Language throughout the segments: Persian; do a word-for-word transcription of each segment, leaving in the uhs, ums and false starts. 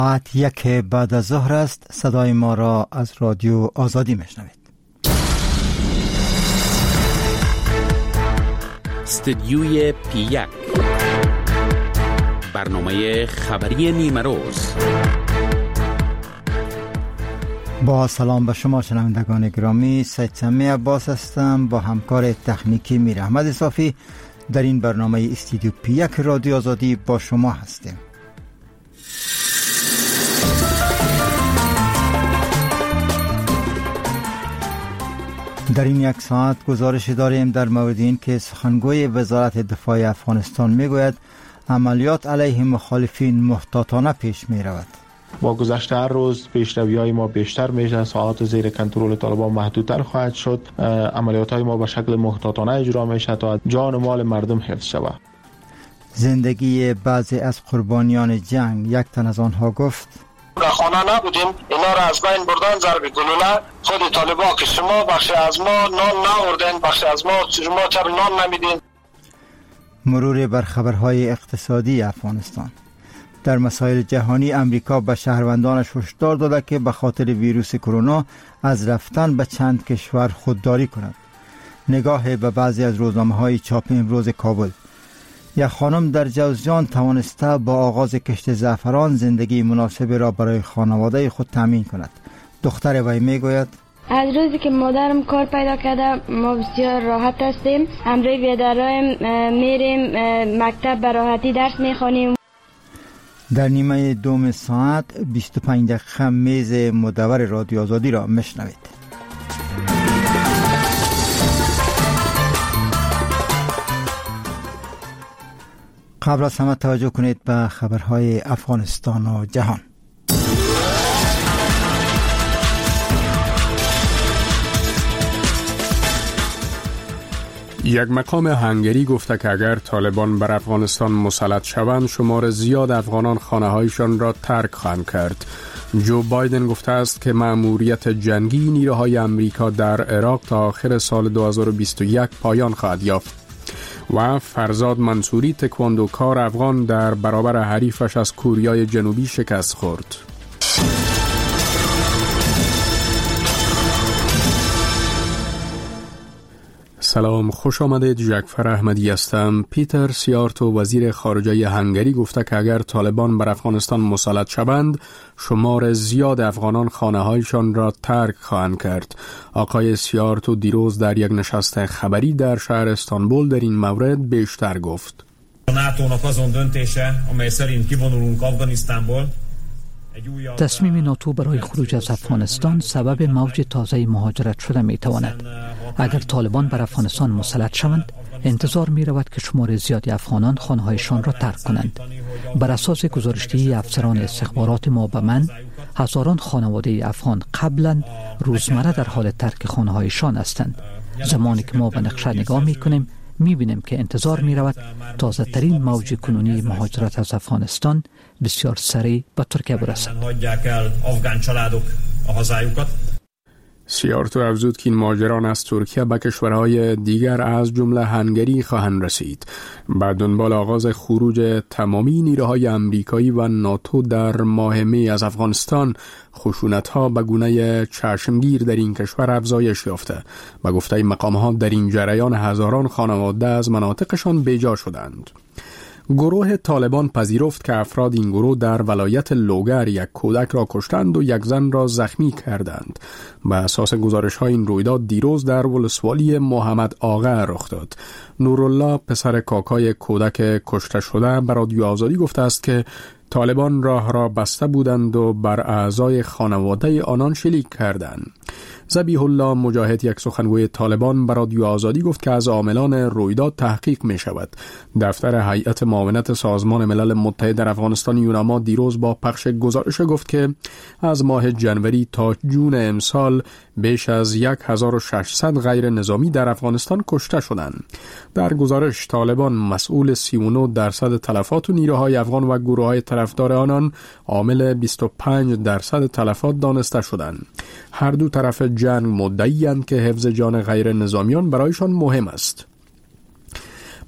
ساعت یک بعد از ظهر است. صدای ما را از رادیو آزادی میشنوید. استدیوی پی یک، برنامه خبری نیمه روز. با سلام به شما شنوندگان گرامی، سید سمی عباس هستم با همکار تکنیکی میر احمد صافی. در این برنامه استدیو پی یک رادیو آزادی با شما هستیم. در این یک ساعت گزارش داریم در مورد این که سخنگوی وزارت دفاع افغانستان میگوید عملیات علیه مخالفین محتاطانه پیش می رود. با گذشت هر روز پیشروی‌های ما بیشتر میشه، ساعات زیر کنترل طالبان محدودتر خواهد شد، عملیات‌های ما به شکل محتاطانه اجرا میشه تا جان و مال مردم حفظ شود. زندگی بعضی از قربانیان جنگ، یک تن از آنها گفت در خانه نبودیم، اینا را از بین بردن ضرب گلوله. خود طالبان که شما بخش از ما نان ناوردین، بخش از ما شما چرا نان نمیدین. مرور بر خبرهای اقتصادی افغانستان. در مسائل جهانی امریکا به شهروندانش هشدار داده که به خاطر ویروس کرونا از رفتن به چند کشور خودداری کنند. نگاه به بعضی از روزنامه‌های چاپ امروز کابل. یک خانم در جوزجان توانسته با آغاز کشت زعفران زندگی مناسب را برای خانواده خود تامین کند. دختر وی میگوید از روزی که مادرم کار پیدا کرده ما بسیار راحت هستیم. همراه بیادرایم میریم مکتب به راحتی درس میخوانیم. در نیمه دوم ساعت بیست و پنج دقیقه میز مدور رادیو آزادی را میشنوید. قبل از همه توجه کنید به خبرهای افغانستان و جهان. یک مقام هنگری گفته که اگر طالبان بر افغانستان مسلط شوند شمار زیاد افغانان خانه‌هایشان را ترک خواهند کرد. جو بایدن گفته است که مأموریت جنگی نیروهای امریکا در عراق تا آخر سال دو هزار و بیست و یک پایان خواهد یافت. و فرزاد منصوری تکواندوکار افغان در برابر حریفش از کوریای جنوبی شکست خورد. سلام، خوش آمدید. جعفر احمدی هستم. پیتر سیارتو وزیر خارجه هنگری گفته که اگر طالبان بر افغانستان مسلط شوند شمار زیاد افغانان خانه‌هایشان را ترک خواهند کرد. آقای سیارتو دیروز در یک نشست خبری در شهر استانبول در این مورد بیشتر گفت. ناتوnak azon döntése, amely szerint kivonulunk Afganisztánból. تصمیم ناتو برای خروج از افغانستان سبب موج تازه مهاجرت شده می تواند. اگر طالبان بر افغانستان مسلط شوند انتظار می رود که شمار زیادی افغانان خانه‌هایشان را ترک کنند. بر اساس گزارش‌دهی افسران استخبارات ما به من، هزاران خانواده افغان قبلا روزمره در حال ترک خانه‌هایشان هستند. زمانی که ما به نقشه نگاه می کنیم می بینیم که انتظار می رود تازه ترین موج کنونی مهاجرت از افغانستان بسیار سریع به ترکیه برسد. سیارتو افزود که این مهاجران از ترکیه به کشورهای دیگر از جمله هنگری خواهند رسید. بعد دنبال آغاز خروج تمامی نیروهای امریکایی و ناتو در ماه می از افغانستان، خشونت‌ها به گونه چشمگیر در این کشور افزایش یافته. به گفته مقام‌ها در این جریان هزاران خانواده از مناطقشان بیجا شدند. گروه طالبان پذیرفت که افراد این گروه در ولایت لوگر یک کودک را کشتند و یک زن را زخمی کردند. به اساس گزارش‌های این رویداد دیروز در ولسوالی محمد آقا رخ داد. نورالله پسر کاکای کودک کشته شده به رادیو آزادی گفته است که طالبان راه را بسته بودند و بر اعضای خانواده آنان شلیک کردند. ذبیح الله مجاهد، یک سخنگوی طالبان، به رادیو آزادی گفت که از عاملان رویداد تحقیق می شود. دفتر هیئت معاونت سازمان ملل متحد در افغانستان یوناما دیروز با پخش گزارش گفت که از ماه جنوری تا جون امسال بیش از هزار و ششصد غیر نظامی در افغانستان کشته شدند. در گزارش طالبان مسئول سی و نه درصد تلفات و نیروهای افغان و گروه‌های طرفدار آنان عامل بیست و پنج درصد تلفات دانسته شدند. هر دو طرف جنگ مدعی‌اند که حفظ جان غیر نظامیان برایشان مهم است.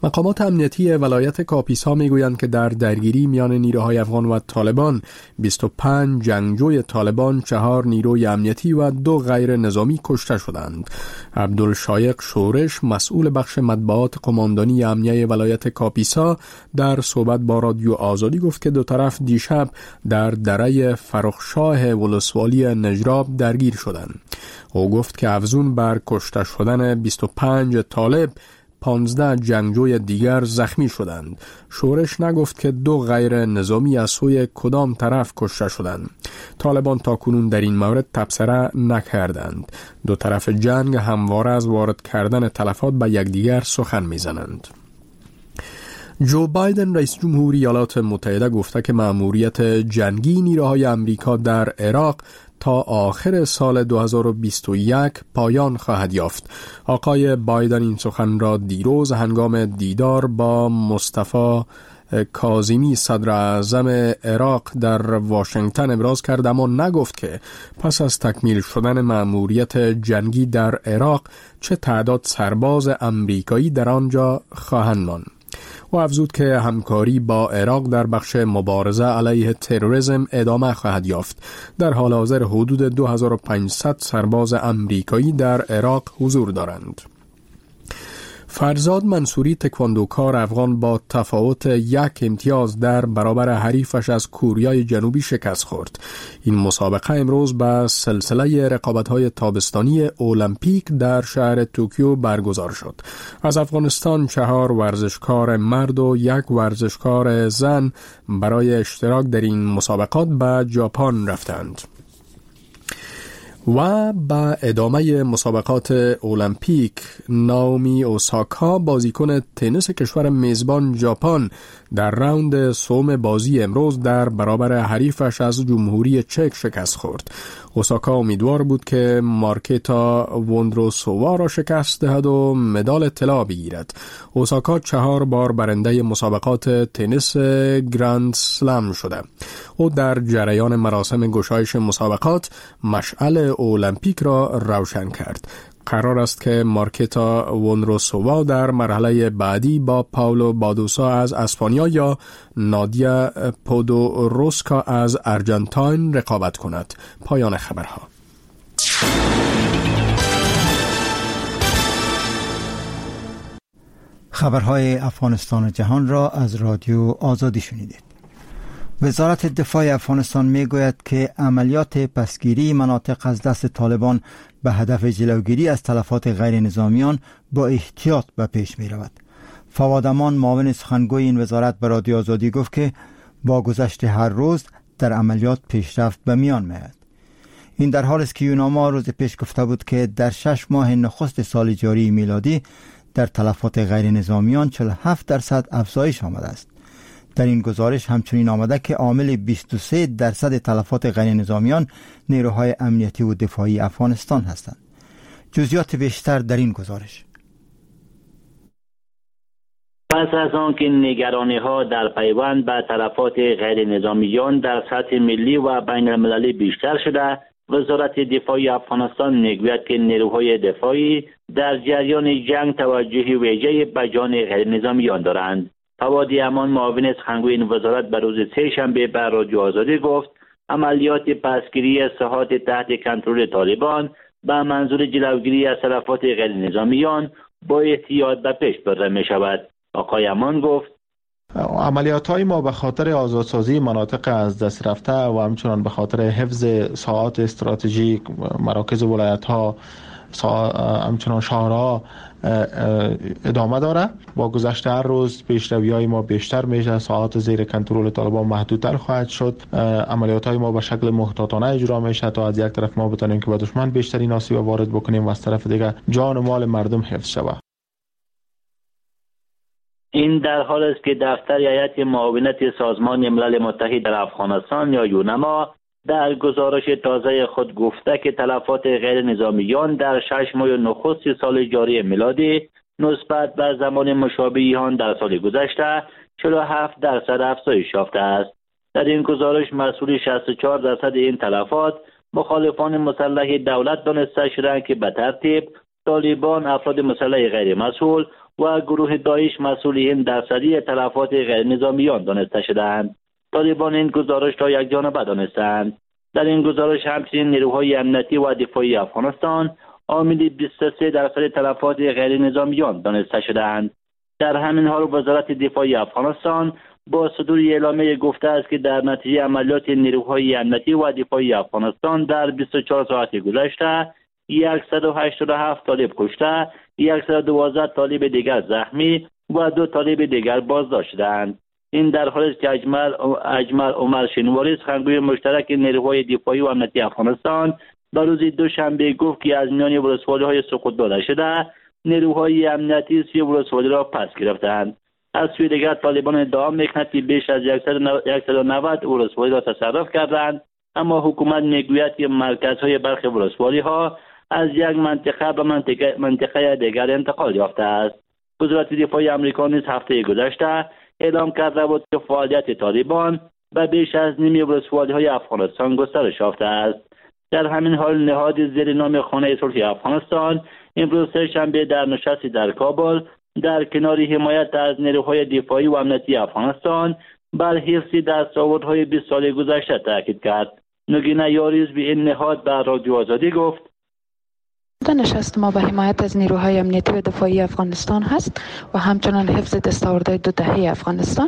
مقامات امنیتی ولایت کاپیسا میگویند که در درگیری میان نیروهای افغان و طالبان بیست و پنج جنگجوی طالبان، چهار نیروی امنیتی و دو غیر نظامی کشته شدند. عبدالشایق شورش، مسئول بخش مطبوعات قماندانی امنیه ولایت کاپیسا، در صحبت با رادیو آزادی گفت که دو طرف دیشب در دره فرخشاه ولسوالی نجراب درگیر شدند. او گفت که افزون بر کشته شدن بیست و پنج طالب، پانزده جنگجوی دیگر زخمی شدند. شورش نگفت که دو غیر نظامی از سوی کدام طرف کشته شدند. طالبان تاکنون در این مورد تبصره نکردند. دو طرف جنگ همواره از وارد کردن تلفات به یکدیگر سخن میزنند. جو بایدن رئیس جمهوری ایالات متحده گفته که مأموریت جنگی نیروهای امریکا در عراق تا آخر سال دو هزار و بیست و یک پایان خواهد یافت. آقای بایدن این سخن را دیروز هنگام دیدار با مصطفی کاظمی صدر اعظم عراق در واشنگتن ابراز کرد، اما نگفت که پس از تکمیل شدن مأموریت جنگی در عراق چه تعداد سرباز امریکایی در آنجا خواهند ماند. و افزود که همکاری با عراق در بخش مبارزه علیه تروریسم ادامه خواهد یافت. در حال حاضر حدود دو هزار و پانصد سرباز امریکایی در عراق حضور دارند. فرزاد منصوری تکواندوکار افغان با تفاوت یک امتیاز در برابر حریفش از کوریای جنوبی شکست خورد. این مسابقه امروز به سلسله رقابت‌های تابستانی المپیک در شهر توکیو برگزار شد. از افغانستان چهار ورزشکار مرد و یک ورزشکار زن برای اشتراک در این مسابقات به ژاپن رفتند. و با ادامه مسابقات المپیک، ناومی اوساکا بازیکن تنیس کشور میزبان ژاپن در راوند سوم بازی امروز در برابر حریفش از جمهوری چک شکست خورد. اوساکا امیدوار بود که مارکتا وندروسووا را شکست دهد و مدال طلا بگیرد. اوساکا چهار بار برنده مسابقات تنیس گراند سلم شده. او در جریان مراسم گشایش مسابقات مشعل المپیک را روشن کرد. قرار است که مارکتا وندروسووا در مرحله بعدی با پاولو بادوسا از اسپانیا یا نادیا پودوروسکا از ارجنتاین رقابت کند. پایان خبرها. خبرهای افغانستان و جهان را از رادیو آزادی شنیدید. وزارت دفاع افغانستان میگوید که عملیات پسگیری مناطق از دست طالبان به هدف جلوگیری از تلفات غیر نظامیان با احتیاط به پیش می رود. فواد امان معاون سخنگوی این وزارت به رادیو آزادی گفت که با گذشت هر روز در عملیات پیشرفت به میان می آید. این در حالی است که یوناما روز پیش گفته بود که در شش ماه نخست سال جاری میلادی در تلفات غیر نظامیان چهل و هفت درصد افزایش آمده است. در این گزارش همچنین آمده که عامل بیست و سه درصد تلفات غیر نظامیان نیروهای امنیتی و دفاعی افغانستان هستند. جزئیات بیشتر در این گزارش. پس از آنکه نگرانی‌ها در پیوند به تلفات غیر نظامیان در سطح ملی و بین المللی بیشتر شده، وزارت دفاع افغانستان میگوید که نیروهای دفاعی در جریان جنگ توجه ویژه‌ای به جان غیر نظامیان دارند. فواد امان معاون سخنگوی این وزارت به روز سه‌شنبه به رادیو آزادی گفت عملیات پسگیری ساحات تحت کنترل طالبان به منظور جلوگیری از تلفات غیر نظامیان با احتیاط به پیش برده می شود. آقای امان گفت عملیات های ما به خاطر آزادسازی مناطق از دست رفته و همچنان به خاطر حفظ ساحات استراتژیک، مراکز ولایت ها، همچنان شهرها ادامه داره. با گذشت هر روز پیشروی های ما بیشتر میشه، ساحات زیر کنترل طالبان محدودتر خواهد شد، عملیات های ما به شکل محتاطانه اجرا میشه تا از یک طرف ما بتونیم که به دشمن بیشترین آسیب وارد بکنیم و از طرف دیگه جان و مال مردم حفظ شود. این در حال است که دفتر هیئت معاونت سازمان ملل متحد در افغانستان یا یونما در گزارش تازه خود گفته که تلفات غیر نظامیان در شش ماه نخست سال جاری میلادی نسبت به زمان مشابه آن در سال گذشته چهل و هفت درصد افزایش یافته است. در این گزارش مسئول شصت و چهار درصد این تلفات مخالفان مسلح دولت دانسته شدند که به ترتیب طالبان، افراد مسلح غیر مسئول و گروه داعش مسئولین درصدی تلفات غیر نظامیان دانسته شدند. طالبان این گزارش را یک جانبه دانستند. در این گزارش همچنین نیروهای امنیتی و دفاعی افغانستان عامل بیست و سه درصد تلفات غیر نظامیان دانسته شدند. در همین حال وزارت دفاعی افغانستان با صدور اعلامیه گفته است که در نتیجه عملیات نیروهای امنیتی و دفاعی افغانستان در بیست و چهار ساعت گذشته صد و هشتاد و هفت طالب کشته، صد و دوازده طالب دیگر زخمی و دو طالب دیگر بازداشت شدند. این در حالی است که اجمل اجمل عمر شینواری سخنگوی مشترک نیروهای دفاعی و امنیتی افغانستان در روز دوشنبه گفت که از میان ولسوالی‌های سقوط داده شده نیروهای امنیتی سی ولسوالی را پس گرفتند. از سوی دیگر طالبان ادعا می‌کنند که بیش از صد و نود ولسوالی را تصرف کردند، اما حکومت میگوید که مرکزهای برخی ولسوالی‌ها از یک منطقه به منطقه منطقه دیگر انتقال یافته است. وزارت دفاع آمریکا نیز هفته گذشته اعلام کرده بود که فعالیت طالبان به بیش از نیم ولسوالی‌های افغانستان گسترش یافته است. در همین حال نهاد زیر نام خانه صلح افغانستان امروز سه‌شنبه در نشستی در کابل در کنار حمایت از نیروهای دفاعی و امنیتی افغانستان بر حفظ دستاوردهای بیست سال گذشته تاکید کرد. نگینه یاریز به این نهاد بر رادیو آزادی گفت: نشست ما به حمایت از نیروهای امنیتی و دفاعی افغانستان هست و همچنان حفظ دستاوردهای دو دهه افغانستان.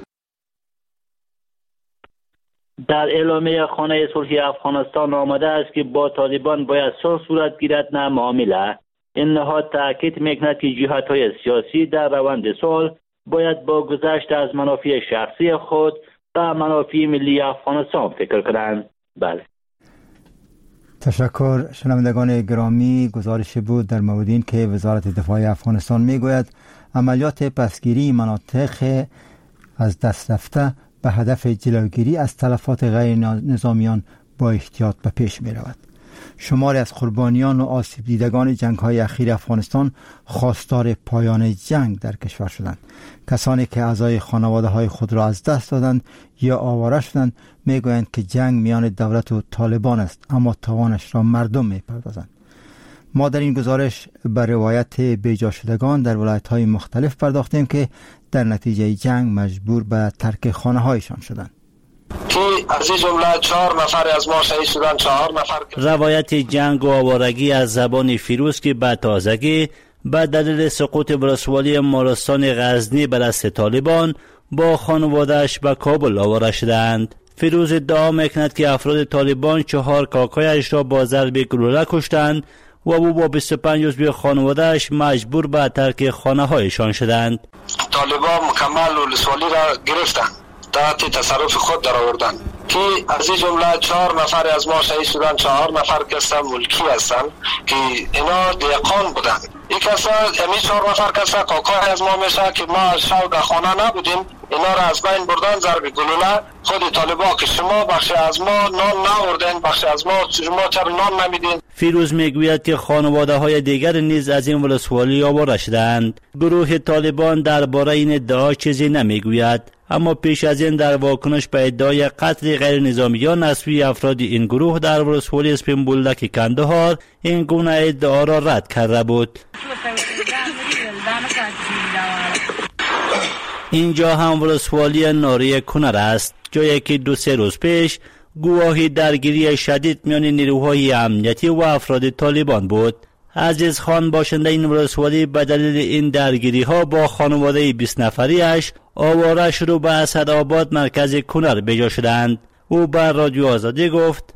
در اعلامیه خانه صلح افغانستان آمده است که با طالبان باید صلح صورت گیرد نه معامله. این نهاد تاکید میکند که جهت‌های سیاسی در روند صلح باید با گذشت از منافع شخصی خود و منافع ملی افغانستان فکر کنند. بله. تشکر. شنوندگان گرامی، گزارش بود در مورد این که وزارت دفاع افغانستان میگوید عملیات پسگیری مناطق از دست رفته به هدف جلوگیری از تلفات غیر نظامیان با احتیاط به پیش می رود. شماری از قربانیان و آسیب دیدگان جنگ های اخیر افغانستان خواستار پایان جنگ در کشور شدند. کسانی که اعضای خانواده های خود را از دست دادند یا آواره شدند میگویند که جنگ میان دولت و طالبان است، اما تاوانش را مردم میپردازند. ما در این گزارش به روایت بیجا شدگان در ولایت های مختلف پرداختیم که در نتیجه جنگ مجبور به ترک خانه هایشان شدند. که از این جمله چهار نفر از ما شهید شدند. چهار نفر روایت جنگ و آوارگی از زبان فیروز که به تازگی به دلیل سقوط ولسوالی مارستان غزنی به دست طالبان با خانواده‌اش به کابل آواره شدند. فیروز ادعا میکند که افراد طالبان چهار کاکایش را با ضرب گلوله کشتند و او با بیست و پنج عضو خانواده‌اش مجبور به ترک خانه هایشان شدند. طالبان مکمل ولسوالی را گرفتند، تحت تصرف خود در آوردند که از این جمله چهار نفر از ما شهید شدند. چهار نفر کسا ملکی هستند که اینا دهقان بودند. این کسا امی چهار نفر کسا کاکای از ما میشه که ما شب در خانه نبودیم، اینا را از بین بردن ضرب گلوله. خود طالبا که شما بخش از ما نان ناوردین، بخش از ما شما چرا نان نمیدین. فیروز میگوید که خانواده های دیگر نیز از این ولسوالی آواره شدند. گروه طالبان درباره این ادعا چیزی نمیگوید، اما پیش از این در واکنش به ادعای قتل غیر نظامیان از سوی افراد این گروه در ولسوالی اسپین بولدک کندهار این گونه ادعا را رد کرده بود. اینجا هم ولسوالی ناری کنر است، جایی که دو سه روز پیش گواهی درگیری شدید میان نیروهای امنیتی و افراد طالبان بود. عزیز خان باشنده این ولسوالی به دلیل این درگیری ها با خانواده بیست نفریش آواره شروع به اسدآباد مرکز کنر بجا شدند. او بر رادیو آزادی گفت: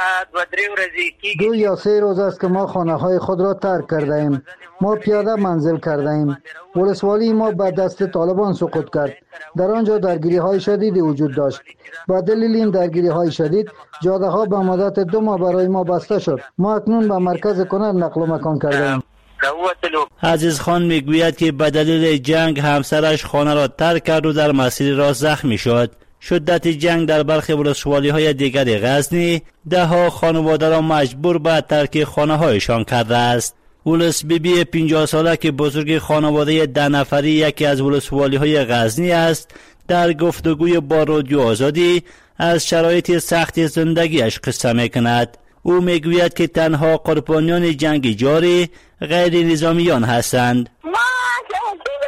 دو یا سه روز است که ما خانه های خود را ترک کرده ایم. ما پیاده منزل کرده ایم. ولسوالی ما به دست طالبان سقوط کرد. در آنجا درگیری های شدیدی وجود داشت. با دلیل این درگیری های شدید جاده ها به مدت دو ماه برای ما بسته شد. ما اکنون به مرکز کنر نقل و مکان کرده ایم. عزیز خان میگوید که به دلیل جنگ همسرش خانه را ترک کرد و در مسیر راه زخمی شد. شدت جنگ در برخی ولسوالی های دیگر غزنی ده ها خانواده را مجبور به ترک خانه هایشان کرده است. ولس بیبی پنجاه ساله که بزرگ خانواده ده نفری یکی از ولسوالی های غزنی است، در گفتگوی با رادیو آزادی از شرایط سخت زندگیش قصه میکند. او میگوید که تنها قربانیان جنگ جاری غیر نظامیان هستند. ما شهید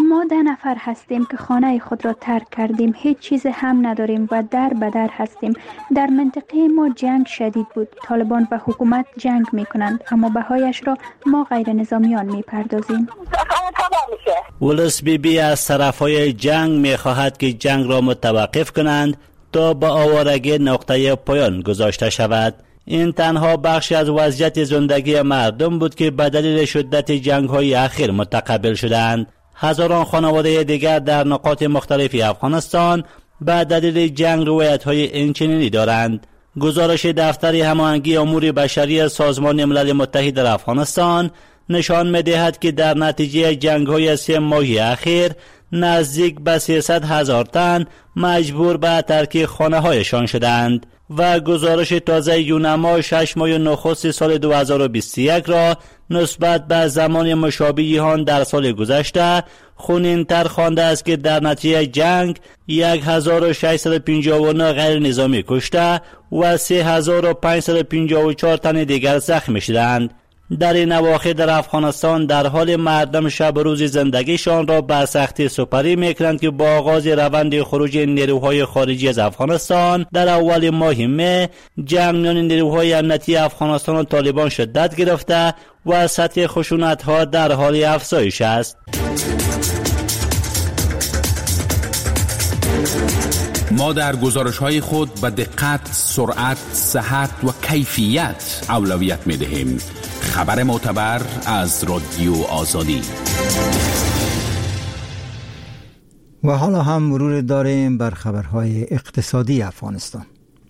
ما ده نفر هستیم که خانه خود را ترک کردیم، هیچ چیز هم نداریم و در بدر هستیم. در منطقه ما جنگ شدید بود. طالبان و حکومت جنگ می کنند، اما بهایش را ما غیر نظامیان می پردازیم. ولس بی بی از طرفای جنگ می خواهد که جنگ را متوقف کنند تا با آوارگی نقطه پایان گذاشته شود. این تنها بخشی از وضعیت زندگی مردم بود که به دلیل شدت جنگ‌های اخیر متقبل شدند. هزاران خانواده دیگر در نقاط مختلفی افغانستان به دلیل جنگ روایت‌های اینچنینی دارند. گزارش دفتر هماهنگی امور بشری سازمان ملل متحد در افغانستان نشان می‌دهد که در نتیجه جنگ‌های سه ماهی اخیر نزدیک به سیصد هزار تن مجبور به ترک خانه‌هایشان شدند و گزارش تازه یونما شش ماه نخست سال دو هزار و بیست و یک را نسبت به زمان مشابه آن در سال گذشته خونین‌تر خوانده است که در نتیجه جنگ هزار و ششصد و پنجاه و نه غیر نظامی کشته و سه هزار و پانصد و پنجاه و چهار تن دیگر زخمی شدند. در این اواخر در افغانستان در حال مردم شب و روز زندگیشان را به سختی سپری میکنند که با آغاز روند خروج نیروهای خارجی از افغانستان در اول ماه می جنگ میان نیروهای امنیتی افغانستان و طالبان شدت گرفته و سطح خشونت‌ها در حال افزایش است. ما در گزارش‌های خود به دقت، سرعت، صحت و کیفیت اولویت می‌دهیم. خبر معتبر از رادیو آزادی. و حالا هم مرور داریم بر خبرهای اقتصادی افغانستان.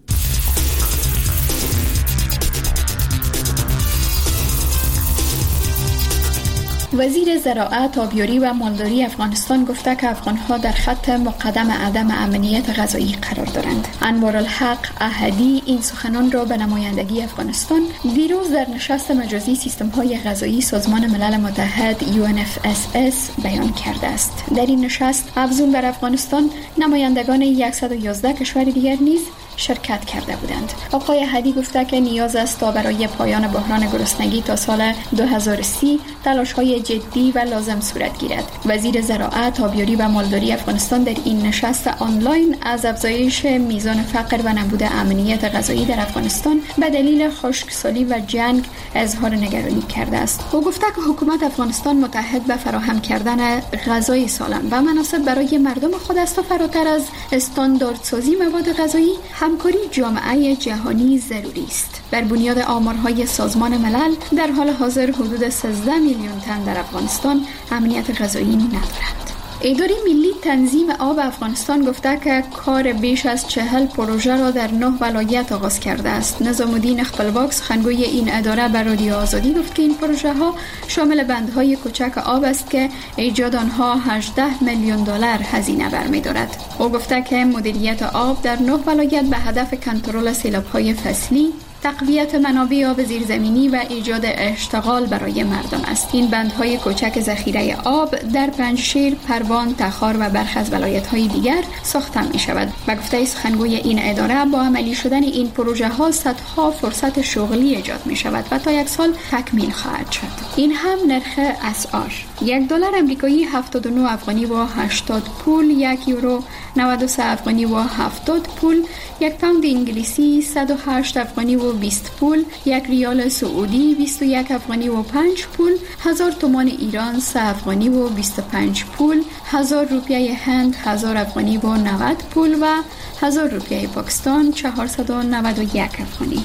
وزیر زراعت، آبیاری و مالداری افغانستان گفته که افغانها در خط مقدم عدم امنیت غذایی قرار دارند. انوارالحق احدی این سخنان را به نمایندگی افغانستان دیروز در نشست مجازی سیستم‌های غذایی سازمان ملل متحد یو ان اف اس اس بیان کرده است. در این نشست افزون بر افغانستان نمایندگان صد و یازده کشور دیگر نیز شرکت کرده بودند. آقای احدی گفته که نیاز است تا برای پایان بحران گرسنگی تا سال دو هزار و سی تلاش‌های جدی و لازم صورت گیرد. وزیر زراعت، آبیاری و مالداری افغانستان در این نشست آنلاین از افزایش میزان فقر و نبود امنیت غذایی در افغانستان به دلیل خشکسالی و جنگ اظهار نگرانی کرده است. او گفته که حکومت افغانستان متحد به فراهم کردن غذای سالم و مناسب برای مردم خود است و فراتر از استانداردسازی مواد غذایی همکاری جامعه جهانی ضروری است. بر بنیاد آمارهای سازمان ملل در حال حاضر حدود سیزده میلیون تن در افغانستان امنیت غذایی ندارند. اداره ملی تنظیم آب افغانستان گفته که کار بیش از چهل پروژه را در نه ولایت آغاز کرده است. نظام الدین خپلواک سخنگوی این اداره بر رادیو آزادی گفت که این پروژه ها شامل بندهای کوچک آب است که ایجاد آنها هجده میلیون دلار هزینه برمی‌دارد. او گفته که مدیریت آب در نه ولایت به هدف کنترل سیلاب‌های فصلی، تقویت منابع آب زیرزمینی و ایجاد اشتغال برای مردم است. این بندهای کوچک ذخیره آب در پنجشیر، پروان، تخار و برخی از ولایت‌های دیگر ساخته می‌شود. به گفته سخنگوی این اداره با عملی شدن این پروژه ها صدها فرصت شغلی ایجاد می‌شود و تا یک سال تکمیل خواهد شد. این هم نرخ اسعار: یک دلار آمریکایی هفتاد و نه افغانی و هشتاد پول، یک یورو نود و سه افغانی و هفتاد پول، یک پوند انگلیسی صد و هشت افغانی و بیست پول، یک ریال سعودی بیست و یک افغانی و پنج پول، هزار تومان ایران سه افغانی و بیست و پنج پول، هزار روپیه هند هزار افغانی و نود پول و هزار روپیه پاکستان چهارصد و نود و یک افغانی.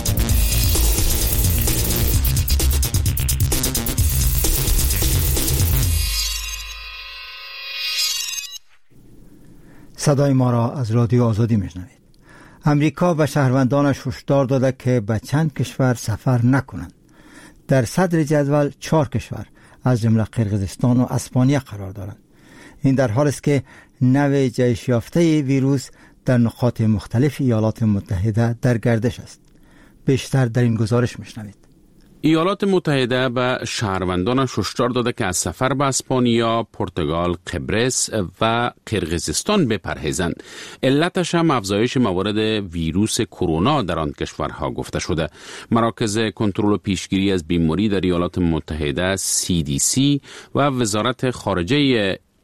صدای ما را از رادیو آزادی میشنوید. امریکا به شهروندانش هشدار داده که به چند کشور سفر نکنند. در صدر جدول چهار کشور از جمله قرقیزستان و اسپانیا قرار دارند. این در حالی است که نوع جهش یافته ویروس در نقاط مختلف ایالات متحده در گردش است. بیشتر در این گزارش میشنوید. ایالات متحده به شهروندانش هشدار داده که از سفر به اسپانیا، پرتغال، قبرس و قرقیزستان بپرهیزند. علتش هم افزایش موارد ویروس کرونا در آن کشورها گفته شده. مراکز کنترل و پیشگیری از بیماری در ایالات متحده سی دی سی و وزارت خارجه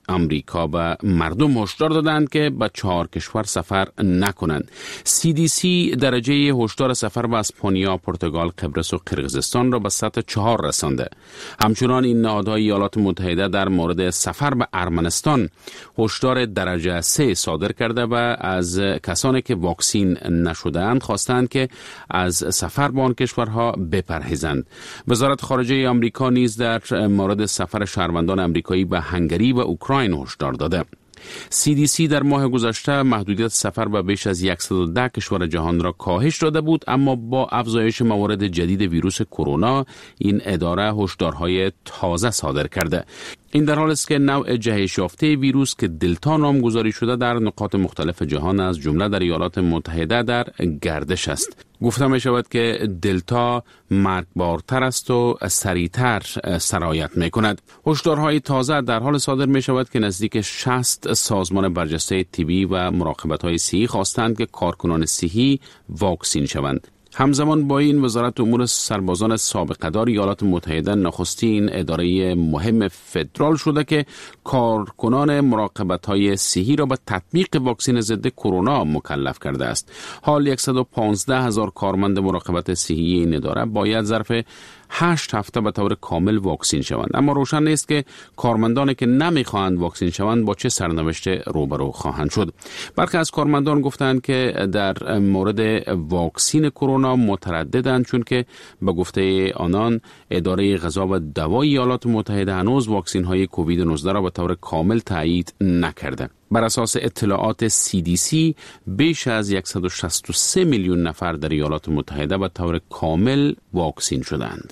آمریکا به مردم هشدار دادند که به چهار کشور سفر نکنند. سی دی سی درجه هشدار سفر به اسپانیا، پرتغال، قبرس و قرقیزستان را به سطح چهار رسانده. همچنان این نهادهای ایالات متحده در مورد سفر به ارمنستان هشدار درجه سه صادر کرده و از کسانی که واکسین نشده‌اند خواستند که از سفر به آن کشورها بپرهیزند. وزارت خارجه آمریکا نیز در مورد سفر شهروندان آمریکایی به هنگری و اوکراین هشدار داده. سی دی سی در ماه گذشته محدودیت سفر به بیش از صد و ده کشور جهان را کاهش داده بود، اما با افزایش موارد جدید ویروس کرونا این اداره هشدارهای تازه صادر کرده. این در حالی است که نوع جهش یافته ویروس که دلتا نامگذاری شده در نقاط مختلف جهان از جمله در ایالات متحده در گردش است. گفته می شود که دلتا مرگبارتر است و سریعتر سرایت می کند. هشدارهای تازه در حال صادر می شود که نزدیک شصت سازمان برجسته طبی و مراقبت های صحی خواستند که کارکنان صحی واکسین شوند. همزمان با این وزارت امور سربازان سابقه‌دار ایالات متحده نخستین اداره مهم فدرال شده که کارکنان مراقبت‌های صحی را به تطبیق واکسن ضد کرونا مکلف کرده است. حال صد و پانزده هزار کارمند مراقبت صحی این اداره باید ظرف هشت هفته به طور کامل واکسین شوند، اما روشن نیست که کارمندانی که نمیخواهند واکسین شوند با چه سرنوشت روبرو خواهند شد. برخی از کارمندان گفتند که در مورد واکسین کرونا مترددند، چون که به گفته آنان اداره غذا و دوا ایالات متحده هنوز واکسین های کووید نوزده را به طور کامل تایید نکرده. بر اساس اطلاعات سی دی سی بیش از صد و شصت و سه میلیون نفر در ایالات متحده به طور کامل واکسین شدند.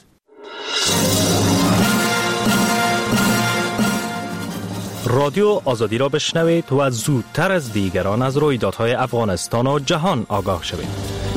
رادیو آزادی را بشنوید و زودتر از دیگران از رویدادهای افغانستان و جهان آگاه شوید.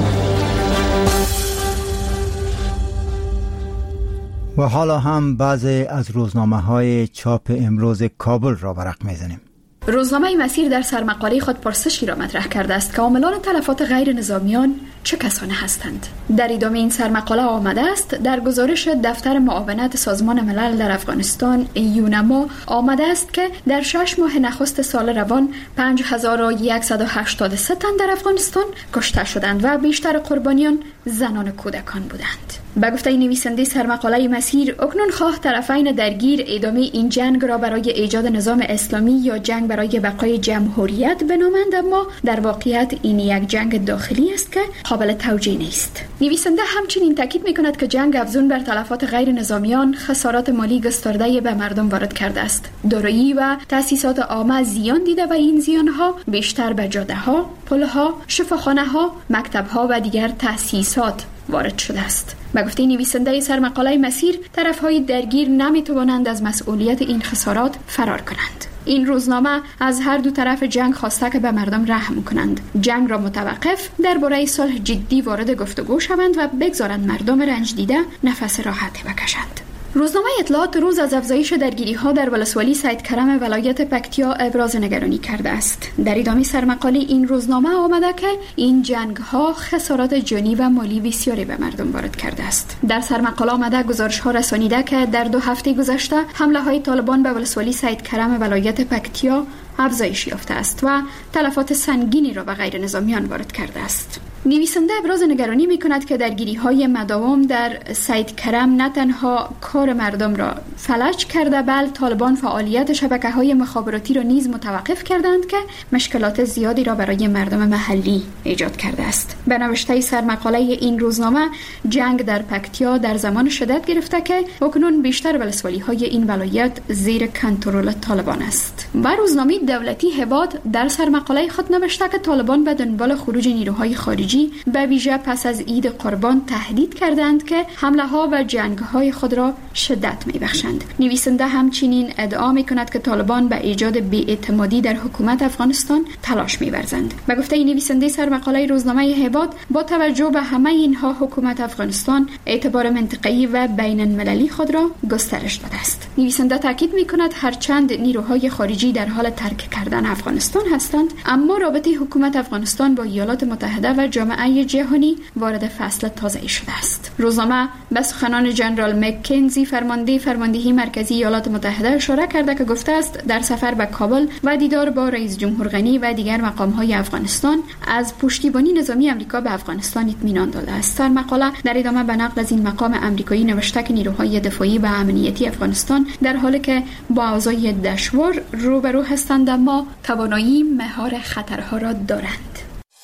و حالا هم بعضی از روزنامه‌های چاپ امروز کابل را ورق می‌زنیم. روزنامه مسیر در سرمقاله خود پرسشی را مطرح کرده است که عاملان تلفات غیر نظامیان چه کسانی هستند. در ادامه این سرمقاله آمده است در گزارش دفتر معاونت سازمان ملل در افغانستان یونما آمده است که در شش ماه نخست سال روان پنج هزار و صد و هشتاد و سه تن در افغانستان کشته شدند و بیشتر قربانیان زنان و کودکان بودند. به گفته نویسنده سرمقاله مسیر، اکنون خواه طرفین درگیر ادامه این جنگ را برای ایجاد نظام اسلامی یا جنگ برای بقای جمهوریت بنامند، اما در واقعیت این یک جنگ داخلی است که قابل توجیه نیست. نویسنده همچنین تاکید می‌کند که جنگ افزون بر تلفات غیر نظامیان خسارات مالی گسترده به مردم وارد کرده است. دارایی و تأسیسات عامه زیان دیده و این زیان‌ها بیشتر به جاده‌ها، پل‌ها، شفاخانه‌ها، مکتب‌ها و دیگر تأسیسات وارد شده است. به گفته نویسنده سرمقاله مسیر، طرف‌های درگیر نمی‌توانند از مسئولیت این خسارات فرار کنند. این روزنامه از هر دو طرف جنگ خواسته که به مردم رحم کنند، جنگ را متوقف، درباره صلح جدی وارد گفتگو شوند و بگذارند مردم رنج دیده نفس راحتی بکشند. روزنامه اطلاعات روز از افزایش درگیری‌ها در ولسوالی سید کرم ولایت پکتیا ابراز نگرانی کرده است. در ادامه سرمقاله این روزنامه آمده که این جنگ‌ها خسارات جانی و مالی بسیاری به مردم وارد کرده است. در سرمقاله آمده گزارش‌ها رسانیده که در دو هفته گذشته حمله‌های طالبان به ولسوالی سید کرم ولایت پکتیا افزایش یافته است و تلفات سنگینی را به غیر نظامیان وارد کرده است. نویسنده ابراز نگرانی می‌کند که درگیری‌های مداوم در سید کرم نه تنها کار مردم را فلج کرده، بل طالبان فعالیت شبکه‌های مخابراتی را نیز متوقف کردند که مشکلات زیادی را برای مردم محلی ایجاد کرده است. به نوشته سرمقاله این روزنامه، جنگ در پکتیا در زمان شدت گرفته که اکنون بیشتر ولسوالی‌های این ولایت زیر کنترل طالبان است. و روزنامه دولتی هباد در سرمقاله خود نوشته که طالبان به دنبال خروج نیروهای خارجی به ویژه پس از عید قربان تهدید کردند که حمله ها و جنگ های خود را شدت می بخشند. نویسنده همچنین ادعا می کند که طالبان به ایجاد بی‌اعتمادی در حکومت افغانستان تلاش می ورزند. به گفته این نویسنده سرمقاله روزنامه هباد، با توجه به همه اینها حکومت افغانستان اعتبار منطقه‌ای و بین المللی خود را گسترش داده است. نویسنده تاکید می کند هرچند نیروهای خارجی در حال ترک کردن افغانستان هستند، اما رابطه حکومت افغانستان با ایالات متحده و جامعه جهانی وارد فصل تازه‌ای شده است. روزنامه به سخنان جنرال مککنزی فرمانده فرماندهی مرکزی ایالات متحده اشاره کرده که گفته است در سفر به کابل و دیدار با رئیس جمهور غنی و دیگر مقام‌های افغانستان از پشتیبانی نظامی آمریکا به افغانستان اطمینان داده است. در مقاله در ادامه به نقل از این مقام آمریکایی نوشته که نیروهای دفاعی و امنیتی افغانستان در حالی که با اوضاع دشوار روبرو هستند اما توانایی مهار خطرها را دارند.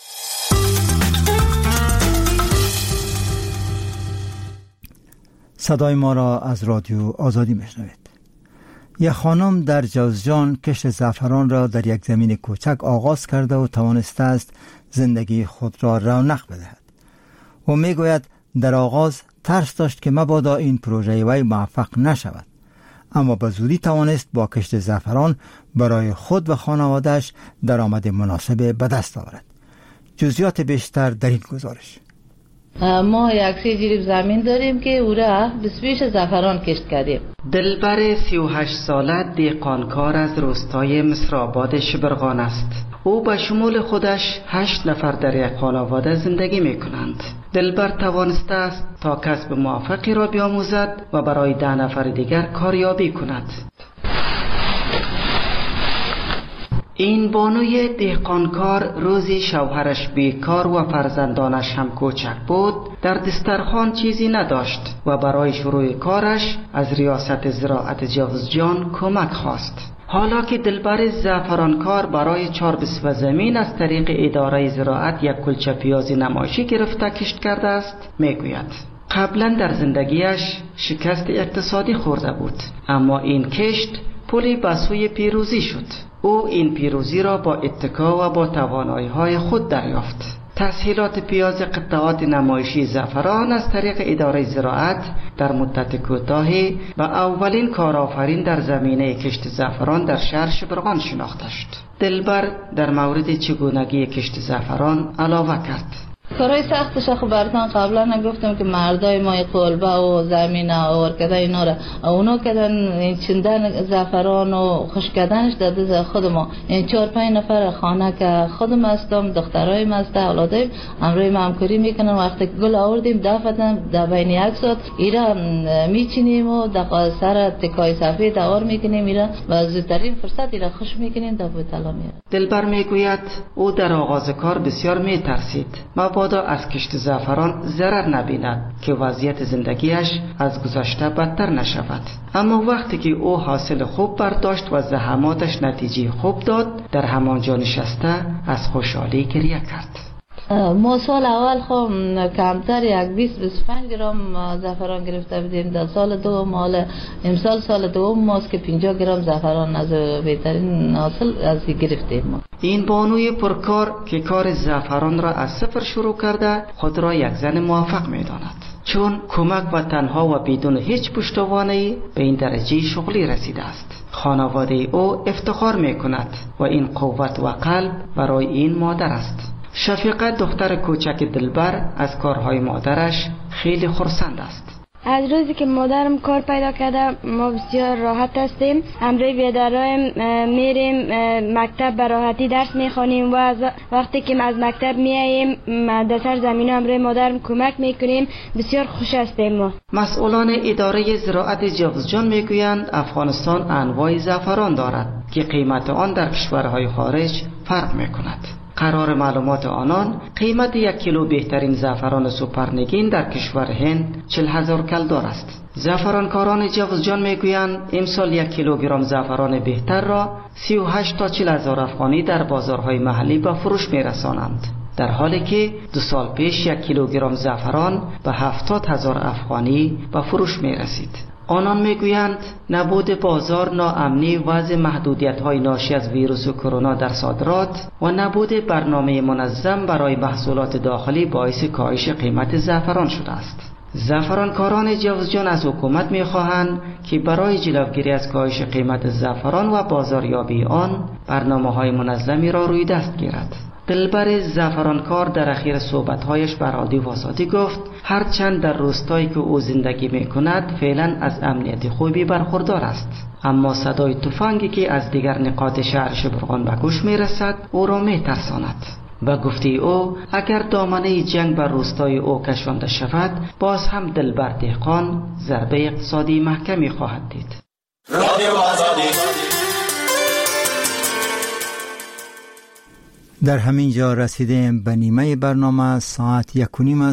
صدای ما را از رادیو آزادی میشنوید. یک خانم در جوزجان کشت زعفران را در یک زمین کوچک آغاز کرده و توانسته است زندگی خود را رونق بدهد. او میگوید در آغاز ترس داشت که مبادا این پروژه وی موفق نشود، اما به زودی توانست با کشت زعفران برای خود و خانواده‌اش درآمد مناسب به دست آورد. جزئیات بیشتر در این گزارش. ما یک سی جریب زمین داریم که او را بیست زعفران کشت کردیم. دلبر سی و هشت ساله دهقانکار از روستای مصرآباد شبرغان است. او به شمول خودش هشت نفر در یک خانواده زندگی می کنند. دلبر توانسته است تا کسب موفقی را بیاموزد و برای ده نفر دیگر کاریابی کند. این بانوی دهقانکار روزی شوهرش بیکار و فرزندانش هم کوچک بود، در دسترخوان چیزی نداشت و برای شروع کارش از ریاست زراعت جوزجان کمک خواست. حالا که دلبر زعفرانکار برای چهار بسوه زمین از طریق اداره زراعت یک کلچه پیاز نمایشی گرفته کشت کرده است، میگوید قبلا در زندگیش شکست اقتصادی خورده بود، اما این کشت پلی به سوی پیروزی شد. او این پیروزی را با اتکا و با توانایی‌های خود دریافت. تسهیلات پیاز قطعات نمایشی زعفران از طریق اداره زراعت در مدت کوتاهی و اولین کارآفرین در زمینه کشت زعفران در شهر شبرغان شناخته شد. دلبر در مورد چگونگی کشت زعفران علاوه کرد: کارهای سختش خب براتون قبلا نگفتم که مردای ما قلبه و زمین آور کده اینا را اونا کدن چندن زعفران و خوش کردنش در دست خود ما. این چهار پنج نفر خانه که خودم هستم، دخترایم هست، اولادایم، امروی ما همکاری میکنن. وقتی گل آوردیم دفتن در بین یک ساعت ایرا میچینیم و در سر تکای سفید آور میکنیم ایرا و زودترین فرصت ایرا خوش میکنیم در بوتلا میرن. دلبر میگوید او در آغاز کار بسیار میترسید مبادا از کشت زعفران ضرر نبیند که وضعیت زندگیش از گذشته بدتر نشود. اما وقتی که او حاصل خوب برداشت و زحماتش نتیجه خوب داد، در همانجا نشسته از خوشحالی گریه کرد. ما سال اول خب کمتر یک بیست بیست و پنج گرم زعفران گرفته بودیم. در سال دوم مال امسال سال دوم ماست که پنجاه گرم زعفران از بهترین حاصل از گرفتیم ما. این بانوی پرکار که کار زعفران را از صفر شروع کرده خود را یک زن موفق می داند، چون کمک و تنها و بدون هیچ پشتوانه‌ای به این درجه شغلی رسیده است. خانواده او افتخار می کند و این قوت و قلب برای این مادر است. شفیقه دختر کوچک دلبر از کارهای مادرش خیلی خرسند است. از روزی که مادرم کار پیدا کرده ما بسیار راحت هستیم. همراه بیادرایم میریم مکتب به راحتی درس میخوانیم و از وقتی که از مکتب میاییم در سر زمین همراه مادرم کمک میکنیم. بسیار خوش هستیم ما. مسئولان اداره زراعت جوزجان میگویند افغانستان انواع زعفران دارد که قیمت آن در کشورهای خارج فرق میکند. قرار معلومات آنان قیمت یک کیلو بهترین زعفران سوپرنگین در کشور هند چهل هزار کلدار است. زعفرانکاران جوزجان میگویند امسال یک کیلوگرم زعفران بهتر را سی و هشت تا چهل هزار افغانی در بازارهای محلی به فروش میرسانند، در حالی که دو سال پیش یک کیلوگرم زعفران به هفتاد هزار افغانی به فروش میرسید. آنان میگویند نبود بازار، ناامنی، وضع محدودیت‌های ناشی از ویروس کرونا در صادرات و نبود برنامه منظم برای محصولات داخلی باعث کاهش قیمت زعفران شده است. زعفرانکاران جوزجان از حکومت می‌خواهند که برای جلوگیری از کاهش قیمت زعفران و بازاریابی آن برنامه‌های منظمی را روی دست گیرد. دلبر زعفرانکار در اخیر صحبت‌هایش بر رادیو آزادی گفت هرچند در روستایی که او زندگی می‌کند فعلا از امنیت خوبی برخوردار است، اما صدای تفنگی که از دیگر نقاط شهر شبرغان به گوش می‌رسد او را می‌ترساند. و گفته او اگر دامنه جنگ بر روستای او کشانده شود باز هم دل بر دهقان ضربه اقتصادی محکمی خواهد دید. رادیو آزادی. در همین جا رسیدیم به نیمه برنامه. ساعت یک و نیم